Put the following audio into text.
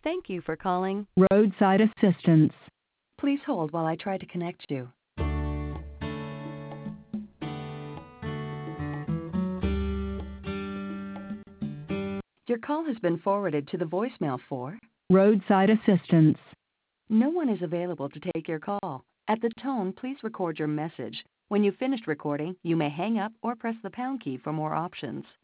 Thank you for calling. Roadside assistance. Please hold while I try to connect you. Your call has been forwarded to the voicemail for. Roadside assistance. No one is available to take your call. At the tone, please record your message. When you've finished recording, you may hang up or press the pound key for more options.